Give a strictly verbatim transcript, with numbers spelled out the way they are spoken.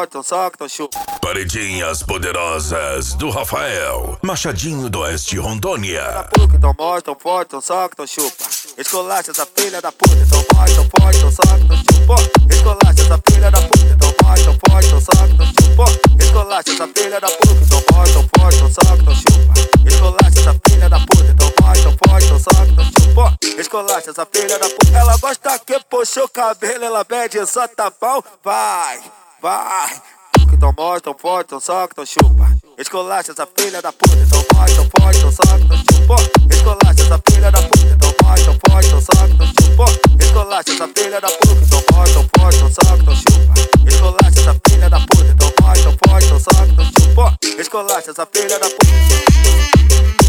forte, tão soca, tão chupa. Paredinhas poderosas do Rafael, Machadinho do Oeste, Rondônia. Da puta, tão morte, tão forte, tão soca, tão chupa. Escolaste essa filha da puta, tão morte, tão forte, tão soca, tão chupa. Escolaste essa filha da puta, tão morte, tão forte, tão soca, tão chupa. Escolaste essa filha da puta, tão morte, tão forte, tão soca, tão chupa. Escolaste essa filha da puta, tão morte, tão forte, tão soca, tão chupa. Escolaste essa filha da puta. Ela gosta que puxou o cabelo, ela pede só tapão. Vai, vai. Tão morte, tão forte, tão soca, tão chupa. Escolaste essa filha da puta, tão morte, tão forte, tão soca, tão chupa. Escolaste essa filha da puta, tão morte, tão forte, tão soca, tão chupa. Escolaste essa filha da puta, tão morte, tão forte, tão soca, tão chupa. Escolaste essa filha da puta, tão morte, tão forte, tão soca, tão chupa. Escolaste essa filha da puta.